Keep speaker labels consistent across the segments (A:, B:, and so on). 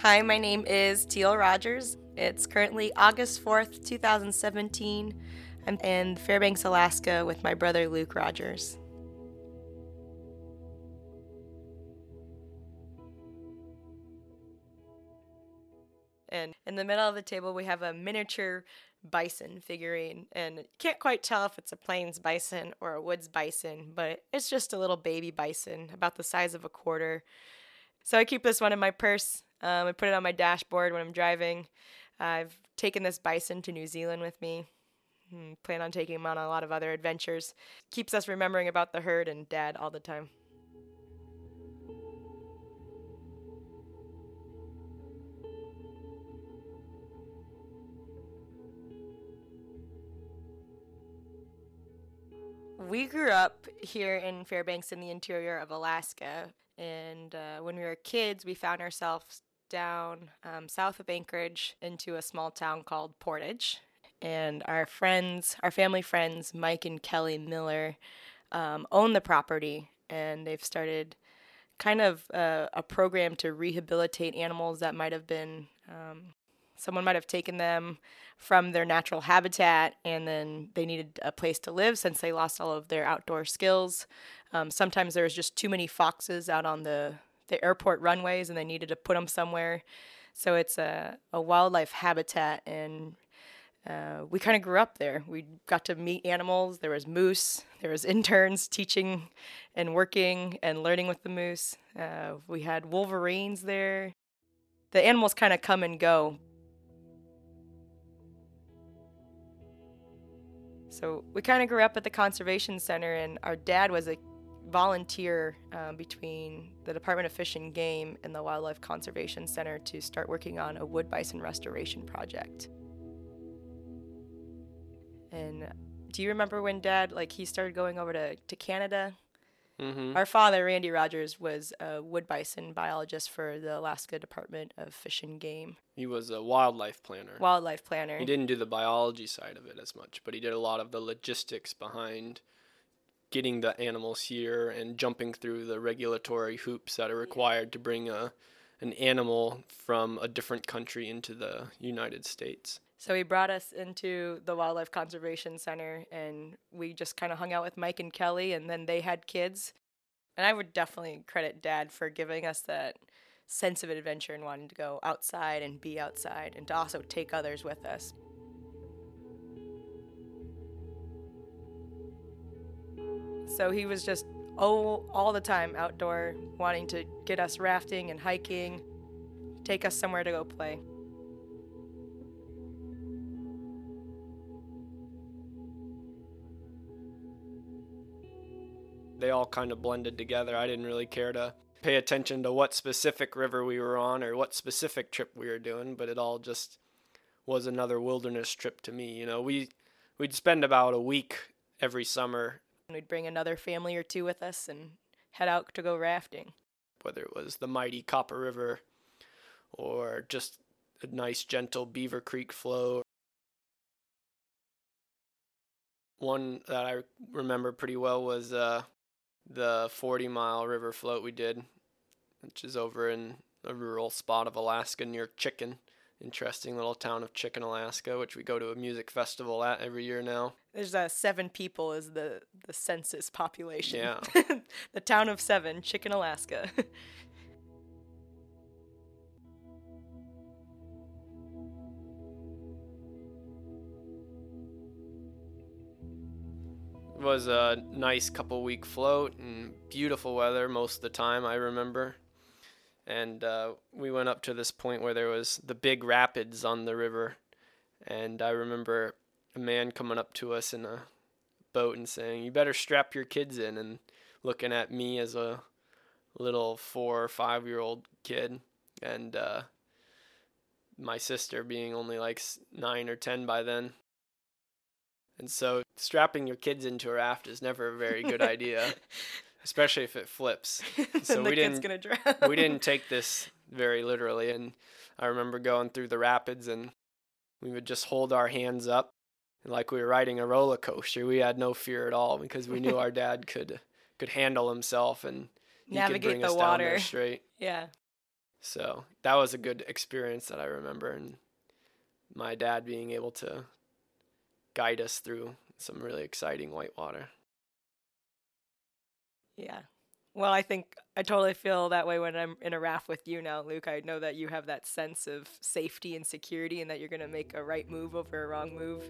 A: Hi, my name is Teal Rogers. It's currently August 4th, 2017. I'm in Fairbanks, Alaska with my brother Luke Rogers. And in the middle of the table, we have a miniature bison figurine. And you can't quite tell if it's a plains bison or a woods bison, but it's just a little baby bison, about the size of a quarter. So I keep this one in my purse. I put it on my dashboard when I'm driving. I've taken this bison to New Zealand with me. Plan on taking him on a lot of other adventures. Keeps us remembering about the herd and Dad all the time. We grew up here in Fairbanks in the interior of Alaska. And when we were kids, we found ourselves down south of Anchorage into a small town called Portage. And our family friends, Mike and Kelly Miller, own the property. And they've started kind of a program to rehabilitate animals that might have been, someone might have taken them from their natural habitat and then they needed a place to live since they lost all of their outdoor skills. Sometimes there was just too many foxes out on the airport runways and they needed to put them somewhere. So it's a wildlife habitat, and we kind of grew up there. We got to meet animals. There was moose. There was interns teaching and working and learning with the moose. We had wolverines there. The animals kind of come and go. So we kind of grew up at the conservation center, and our dad was a volunteer between the Department of Fish and Game and the Wildlife Conservation Center to start working on a wood bison restoration project. And do you remember when Dad, he started going over to Canada?
B: Mm-hmm.
A: Our father, Randy Rogers, was a wood bison biologist for the Alaska Department of Fish and Game.
B: He was a wildlife planner. He didn't do the biology side of it as much, but he did a lot of the logistics behind getting the animals here and jumping through the regulatory hoops that are required to bring an animal from a different country into the United States.
A: So he brought us into the Wildlife Conservation Center, and we just kind of hung out with Mike and Kelly, and then they had kids. And I would definitely credit Dad for giving us that sense of adventure and wanting to go outside and be outside and to also take others with us. So he was just all the time outdoor, wanting to get us rafting and hiking, take us somewhere to go play.
B: They all kind of blended together. I didn't really care to pay attention to what specific river we were on or what specific trip we were doing, but it all just was another wilderness trip to me. You know, we'd spend about a week every summer.
A: We'd bring another family or two with us and head out to go rafting.
B: Whether it was the mighty Copper River or just a nice gentle Beaver Creek flow. One that I remember pretty well was the 40-mile river float we did, which is over in a rural spot of Alaska near Chicken. Interesting little town of Chicken, Alaska, which we go to a music festival at every year now.
A: There's 7 people is the census population.
B: Yeah.
A: The town of 7, Chicken, Alaska.
B: It was a nice couple-week float and beautiful weather most of the time, I remember. And we went up to this point where there was the big rapids on the river. And I remember a man coming up to us in a boat and saying, "You better strap your kids in," and looking at me as a little 4 or 5-year-old kid. And my sister being only 9 or 10 by then. And so strapping your kids into a raft is never a very good idea. Especially if it flips.
A: So the kid's gonna drown.
B: We didn't take this very literally, and I remember going through the rapids, and we would just hold our hands up, like we were riding a roller coaster. We had no fear at all because we knew our dad could handle himself and he
A: navigate
B: could bring
A: the
B: us
A: water
B: down there straight.
A: Yeah.
B: So that was a good experience that I remember, and my dad being able to guide us through some really exciting whitewater.
A: Yeah. Well, I think I totally feel that way when I'm in a raft with you now, Luke. I know that you have that sense of safety and security and that you're going to make a right move over a wrong move.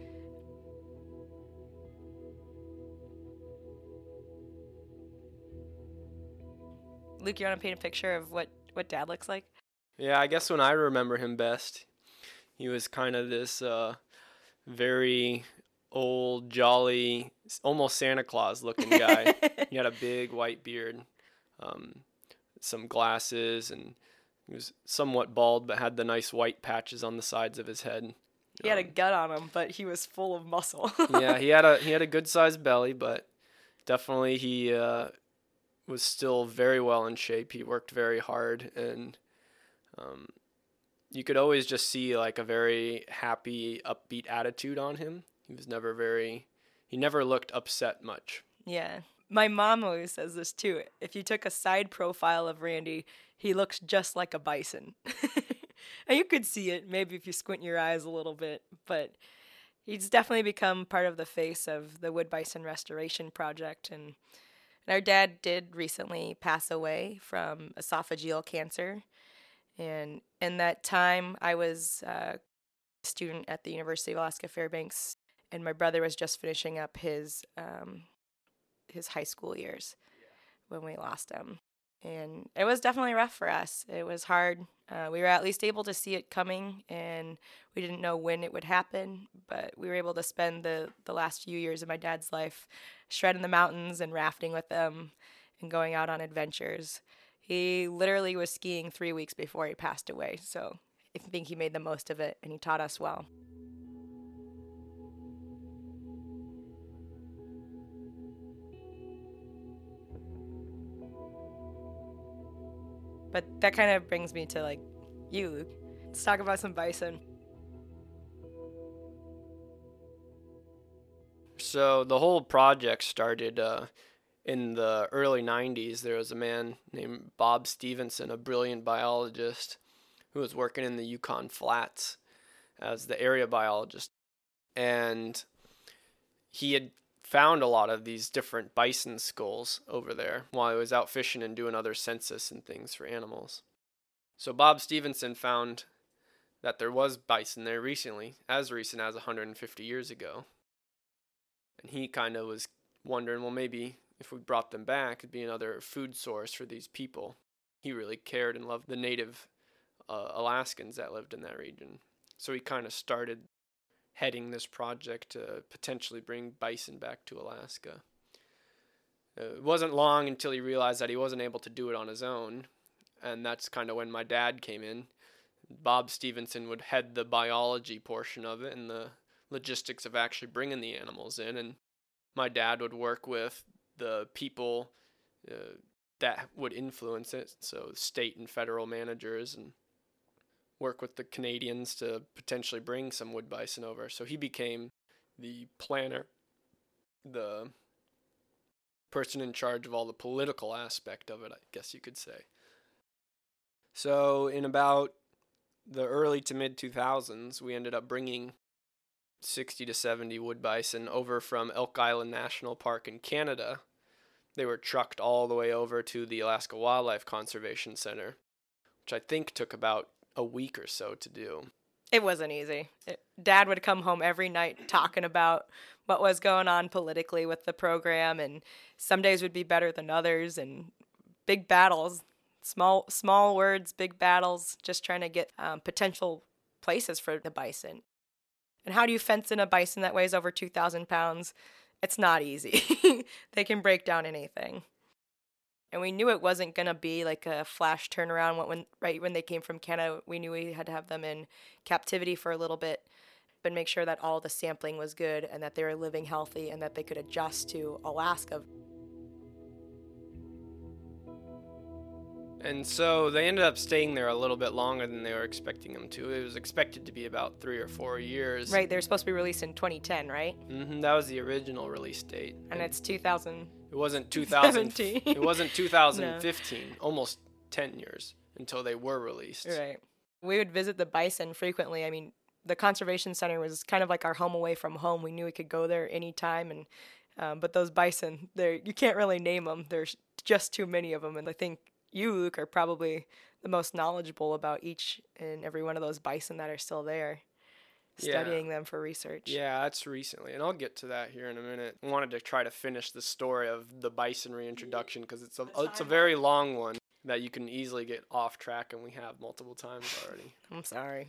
A: Luke, you want to paint a picture of what Dad looks like?
B: Yeah, I guess when I remember him best, he was kind of this very old, jolly, almost Santa Claus looking guy. He had a big white beard, some glasses, and he was somewhat bald but had the nice white patches on the sides of his head.
A: He had a gut on him, but he was full of muscle.
B: Yeah, he had a good sized belly, but definitely he was still very well in shape. He worked very hard, and you could always just see like a very happy, upbeat attitude on him. He never looked upset much.
A: Yeah. My mom always says this too. If you took a side profile of Randy, he looks just like a bison. And you could see it maybe if you squint your eyes a little bit, but he's definitely become part of the face of the Wood Bison Restoration Project. And our dad did recently pass away from esophageal cancer. And in that time, I was a student at the University of Alaska Fairbanks, and my brother was just finishing up his high school years when we lost him. And it was definitely rough for us. It was hard. We were at least able to see it coming, and we didn't know when it would happen, but we were able to spend the last few years of my dad's life shredding the mountains and rafting with them and going out on adventures. He literally was skiing 3 weeks before he passed away, so I think he made the most of it, and he taught us well. But that kind of brings me to, like, you, Luke. Let's talk about some bison.
B: So the whole project started in the early 90s. There was a man named Bob Stevenson, a brilliant biologist, who was working in the Yukon Flats as the area biologist. And he had found a lot of these different bison skulls over there while he was out fishing and doing other census and things for animals. So Bob Stevenson found that there was bison there recently, as recent as 150 years ago. And he kind of was wondering, well, maybe if we brought them back, it'd be another food source for these people. He really cared and loved the native Alaskans that lived in that region. So he kind of started heading this project to potentially bring bison back to Alaska. It wasn't long until he realized that he wasn't able to do it on his own, and that's kind of when my dad came in. Bob Stevenson would head the biology portion of it and the logistics of actually bringing the animals in, and my dad would work with the people that would influence it, so state and federal managers, and work with the Canadians to potentially bring some wood bison over. So he became the planner, the person in charge of all the political aspect of it, I guess you could say. So in about the early to mid 2000s, we ended up bringing 60 to 70 wood bison over from Elk Island National Park in Canada. They were trucked all the way over to the Alaska Wildlife Conservation Center, which I think took about a week or so to do.
A: It wasn't easy. Dad would come home every night talking about what was going on politically with the program, and some days would be better than others, and big battles, small words, big battles, just trying to get potential places for the bison. And how do you fence in a bison that weighs over 2,000 pounds? It's not easy. They can break down anything. And we knew it wasn't going to be like a flash turnaround. Right when they came from Canada, we knew we had to have them in captivity for a little bit, but make sure that all the sampling was good and that they were living healthy and that they could adjust to Alaska.
B: And so they ended up staying there a little bit longer than they were expecting them to. It was expected to be about 3 or 4 years.
A: Right, they were supposed to be released in 2010, right?
B: That was the original release date.
A: And it's 2000.
B: It wasn't 2000.
A: 17.
B: It wasn't 2015. No. Almost 10 years until they were released.
A: Right. We would visit the bison frequently. I mean, the conservation center was kind of like our home away from home. We knew we could go there anytime, and but those bison, you can't really name them. There's just too many of them, and I think you, Luke, are probably the most knowledgeable about each and every one of those bison that are still there, studying them for research.
B: Yeah, that's recently, and I'll get to that here in a minute. I wanted to try to finish the story of the bison reintroduction because it's a very long one that you can easily get off track, and we have multiple times already.
A: I'm sorry.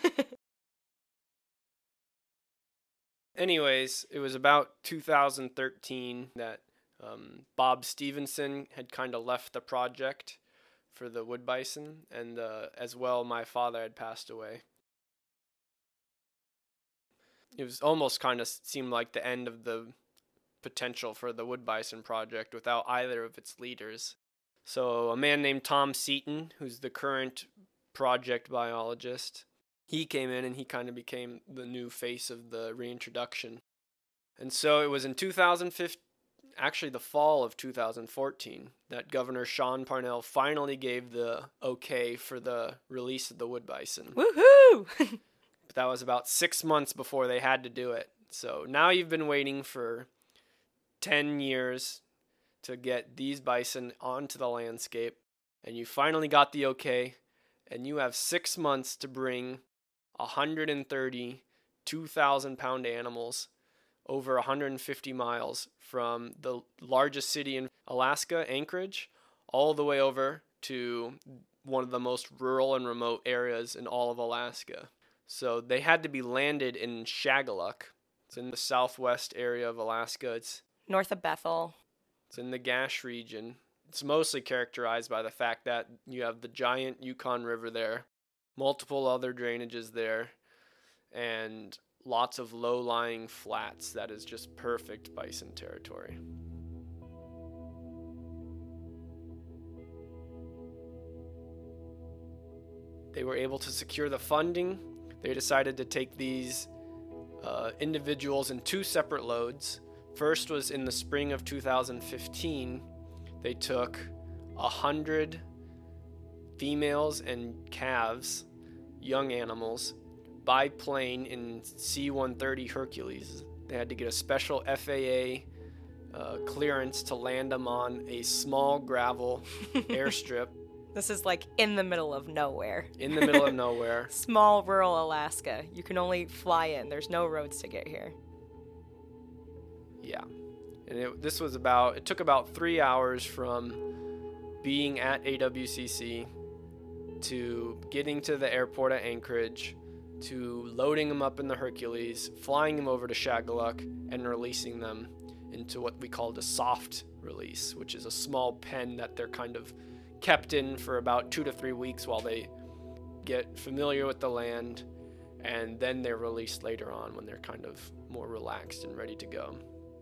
B: Anyways, it was about 2013 that Bob Stevenson had kind of left the project for the wood bison, and as well, my father had passed away. It was almost kind of seemed like the end of the potential for the wood bison project without either of its leaders. So a man named Tom Seaton, who's the current project biologist, he came in and he kind of became the new face of the reintroduction. And so it was in 2015, actually the fall of 2014, that Governor Sean Parnell finally gave the okay for the release of the wood bison.
A: Woohoo!
B: But that was about 6 months before they had to do it. So now you've been waiting for 10 years to get these bison onto the landscape, and you finally got the okay, and you have 6 months to bring 130 2,000-pound animals over 150 miles from the largest city in Alaska, Anchorage, all the way over to one of the most rural and remote areas in all of Alaska. So they had to be landed in Shagaluk. It's in the southwest area of Alaska. It's
A: north of Bethel.
B: It's in the Gash region. It's mostly characterized by the fact that you have the giant Yukon River there, multiple other drainages there, and lots of low-lying flats that is just perfect bison territory. They were able to secure the funding. They decided to take these individuals in 2 separate loads. First was in the spring of 2015. They took 100 females and calves, young animals, by plane in C-130 Hercules. They had to get a special FAA clearance to land them on a small gravel airstrip.
A: This is like in the middle of nowhere.
B: In the middle of nowhere.
A: Small rural Alaska. You can only fly in. There's no roads to get here.
B: Yeah. And it took about 3 hours from being at AWCC to getting to the airport at Anchorage to loading them up in the Hercules, flying them over to Shagaluk, and releasing them into what we called a soft release, which is a small pen that they're kind of kept in for about 2 to 3 weeks while they get familiar with the land, and then they're released later on when they're kind of more relaxed and ready to go.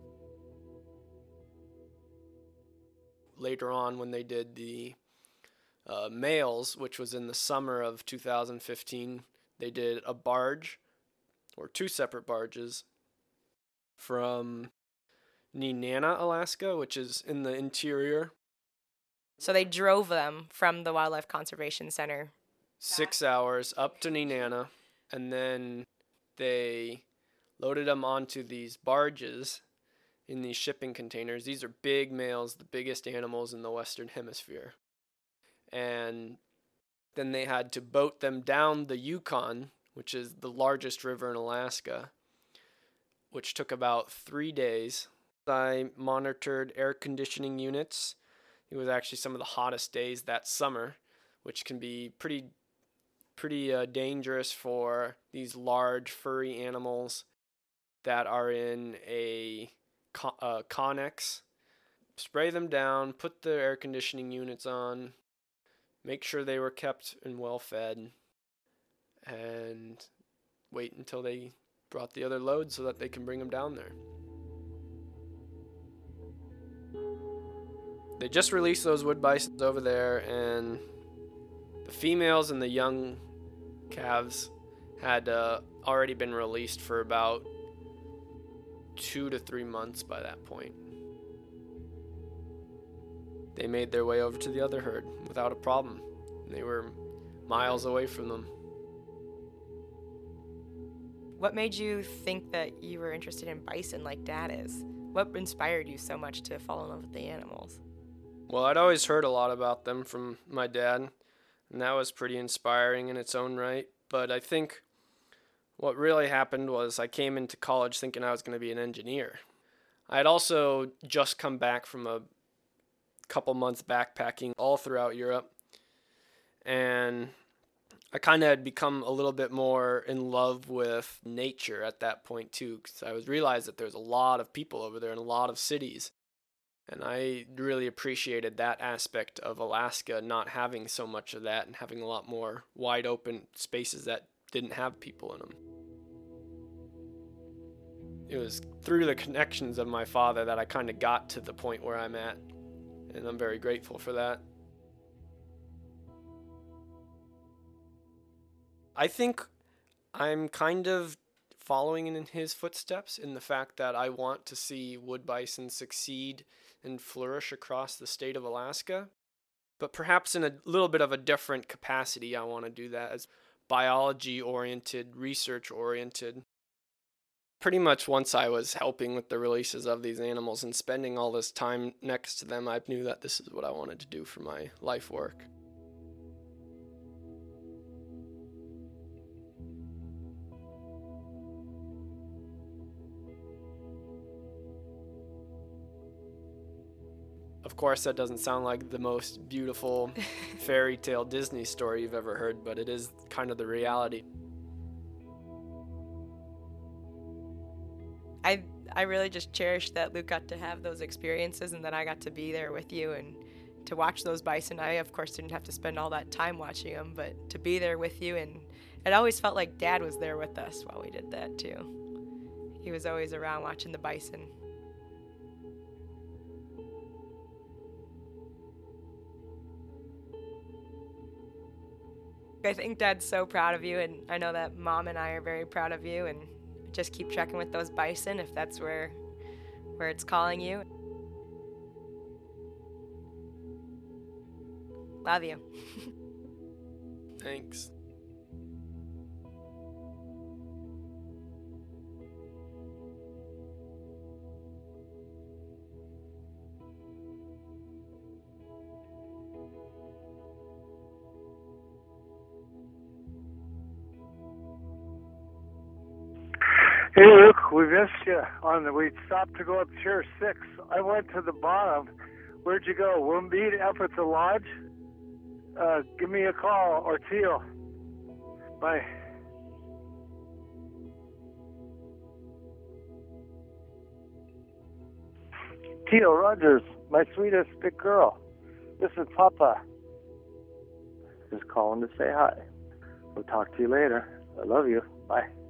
B: Later on, when they did the males, which was in the summer of 2015, they did a barge, or 2 separate barges, from Nenana, Alaska, which is in the interior.
A: So they drove them from the Wildlife Conservation Center.
B: 6 hours up to Nenana, and then they loaded them onto these barges in these shipping containers. These are big males, the biggest animals in the Western Hemisphere. And then they had to boat them down the Yukon, which is the largest river in Alaska, which took about 3 days. I monitored air conditioning units. It was actually some of the hottest days that summer, which can be pretty dangerous for these large furry animals that are in a Connex. Spray them down, put the air conditioning units on, make sure they were kept and well fed, and wait until they brought the other load so that they can bring them down there. They just released those wood bisons over there, and the females and the young calves had already been released for about 2 to 3 months by that point. they made their way over to the other herd without a problem. They were miles away from them.
A: What made you think that you were interested in bison like Dad is? What inspired you so much to fall in love with the animals?
B: Well, I'd always heard a lot about them from my dad, and that was pretty inspiring in its own right. But I think what really happened was I came into college thinking I was going to be an engineer. I had also just come back from a couple months backpacking all throughout Europe, and I kind of had become a little bit more in love with nature at that point too, because I realized that there's a lot of people over there and a lot of cities. And I really appreciated that aspect of Alaska, not having so much of that and having a lot more wide open spaces that didn't have people in them. It was through the connections of my father that I kind of got to the point where I'm at, and I'm very grateful for that. I think I'm kind of following in his footsteps in the fact that I want to see wood bison succeed and flourish across the state of Alaska, but perhaps in a little bit of a different capacity. I want to do that as biology-oriented, research-oriented. Pretty much once I was helping with the releases of these animals and spending all this time next to them, I knew that this is what I wanted to do for my life work. Of course, that doesn't sound like the most beautiful fairy tale Disney story you've ever heard, but it is kind of the reality.
A: I really just cherish that Luke got to have those experiences and that I got to be there with you and to watch those bison. I, of course, didn't have to spend all that time watching them, but to be there with you, and it always felt like Dad was there with us while we did that, too. He was always around watching the bison. I think Dad's so proud of you, and I know that Mom and I are very proud of you, and just keep checking with those bison if that's where it's calling you. Love you.
B: Thanks.
C: Hey Luke, we missed you. We stopped to go up Tier 6. I went to the bottom. Where'd you go? We'll meet up at the lodge. Give me a call, or Teal. Bye. Teal Rogers, my sweetest big girl. This is Papa. Just calling to say hi. We'll talk to you later. I love you. Bye.